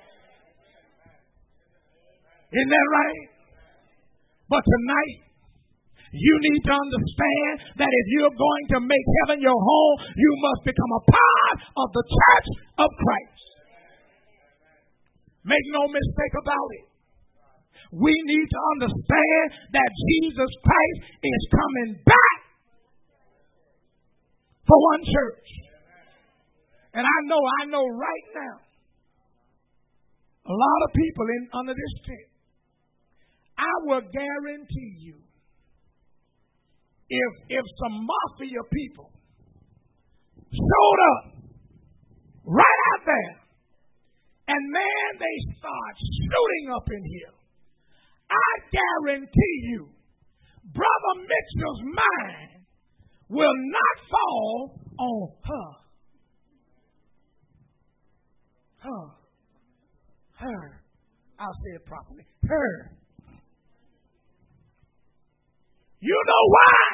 Isn't that right? But tonight, you need to understand that if you're going to make heaven your home, you must become a part of the church of Christ. Make no mistake about it. We need to understand that Jesus Christ is coming back for one church. And I know, I know right now, a lot of people in under this tent, I will guarantee you, if if some mafia people showed up right out there, and man, they start shooting up in here, I guarantee you, Brother Mitchell's mind will not fall on her. Her. Her. I'll say it properly. Her. You know why?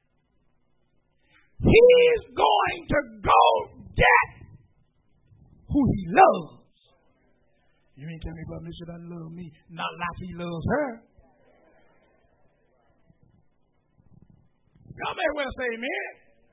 He's going to go get who he loves. You ain't telling me Brother Mitchell doesn't love me, not like he loves her. Y'all may well say amen.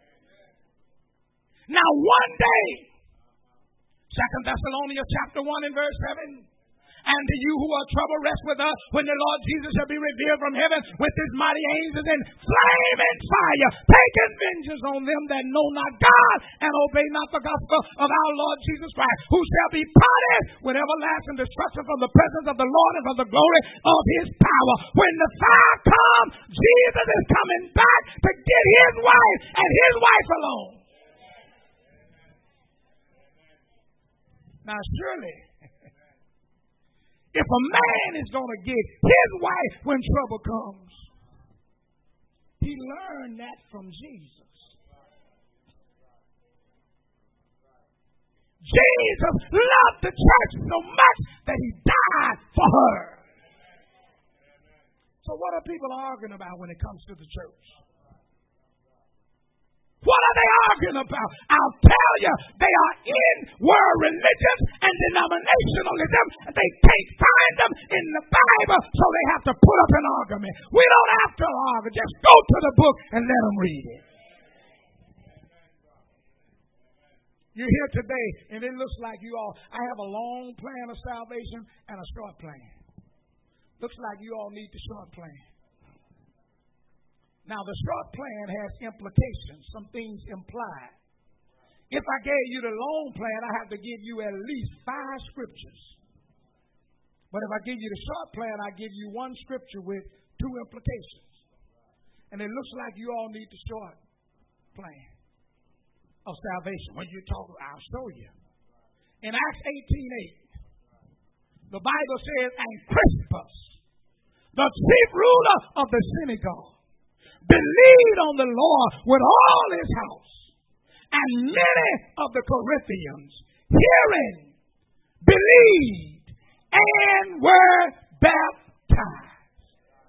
Now one day, Second Thessalonians chapter one and verse seven. And to you who are troubled, rest with us when the Lord Jesus shall be revealed from heaven with his mighty angels in flaming fire, taking vengeance on them that know not God and obey not the gospel of our Lord Jesus Christ, who shall be punished with everlasting destruction from the presence of the Lord and from the glory of his power. When the fire comes, Jesus is coming back to get his wife and his wife alone. Now surely, if a man is going to get his wife when trouble comes, he learned that from Jesus. Jesus loved the church so much that he died for her. So what are people arguing about when it comes to the church? What are they arguing about? I'll tell you, they are in world religions and denominationalism. They can't find them in the Bible, so they have to put up an argument. We don't have to argue. Just go to the book and let them read it. You're here today, and it looks like you all, I have a long plan of salvation and a short plan. Looks like you all need the short plan. Now, the short plan has implications, some things implied. If I gave you the long plan, I have to give you at least five scriptures. But if I give you the short plan, I give you one scripture with two implications. And it looks like you all need the short plan of salvation. When you talk, I'll show you. In Acts eighteen eight, the Bible says, and Crispus, the chief ruler of the synagogue, believed on the Lord with all his house, and many of the Corinthians, hearing, believed, and were baptized.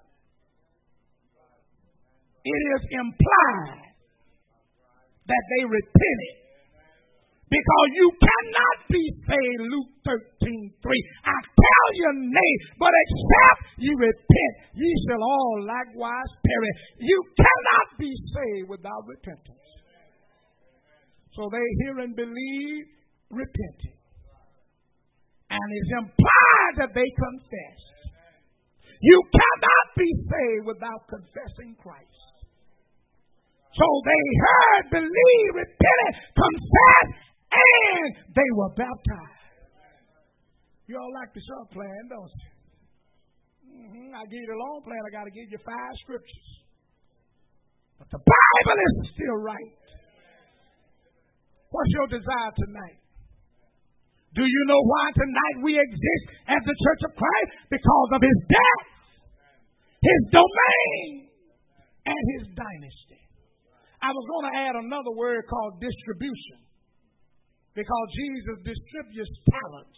It is implied that they repented. Because you cannot be saved, Luke thirteen three. I tell you, nay, but except you repent, ye shall all likewise perish. You cannot be saved without repentance. So they hear and believe, repented. And it's implied that they confessed. You cannot be saved without confessing Christ. So they heard, believed, repented, confessed, and they were baptized. You all like the short plan, don't you? Mm-hmm. I give you the long plan. I got to give you five scriptures. But the Bible is still right. What's your desire tonight? Do you know why tonight we exist as the Church of Christ? Because of his death, his domain, and his dynasty. I was going to add another word called distribution. Because Jesus distributes talents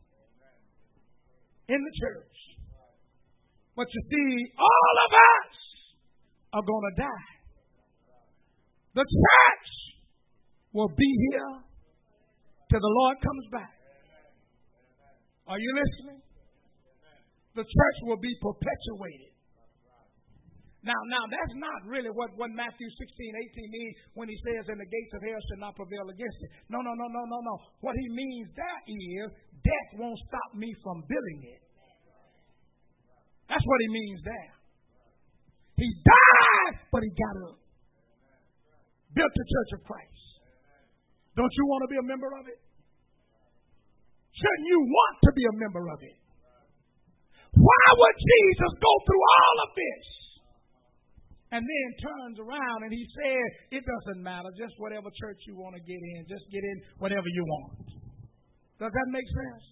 in the church. But you see, all of us are going to die. The church will be here till the Lord comes back. Are you listening? The church will be perpetuated. Now, now that's not really what, what Matthew sixteen eighteen means when he says, and the gates of hell shall not prevail against it. No, no, no, no, no, no. What he means that is, death won't stop me from building it. That's what he means there. He died, but he got up. Built the Church of Christ. Don't you want to be a member of it? Shouldn't you want to be a member of it? Why would Jesus go through all of this? And then turns around and he said, it doesn't matter. Just whatever church you want to get in. Just get in whatever you want. Does that make sense?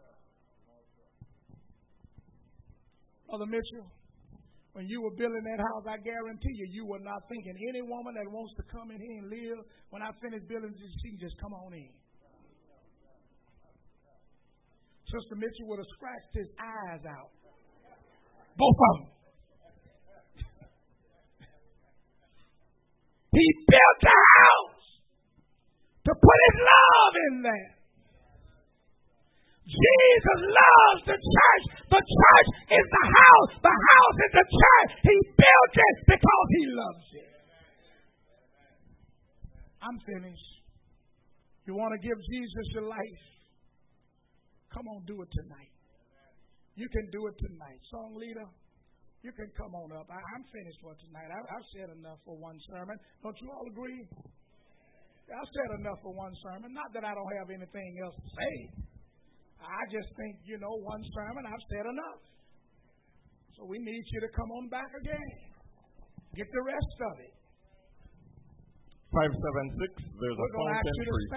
Brother Mitchell, when you were building that house, I guarantee you, you were not thinking any woman that wants to come in here and live, when I finish building, she can just come on in. Sister Mitchell would have scratched his eyes out. Both of them. He built a house to put his love in there. Jesus loves the church. The church is the house. The house is the church. He built it because he loves it. I'm finished. You want to give Jesus your life? Come on, do it tonight. You can do it tonight. Song leader, you can come on up. I, I'm finished for tonight. I, I've said enough for one sermon. Don't you all agree? I've said enough for one sermon. Not that I don't have anything else to say. I just think, you know, one sermon, I've said enough. So we need you to come on back again. Get the rest of it. five seven six, there's a phone entry.